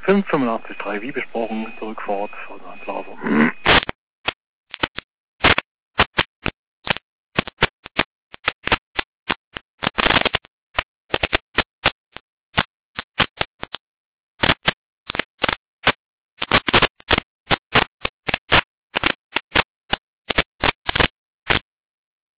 585.3 wie besprochen, zurück vor Ort, also an Plaza.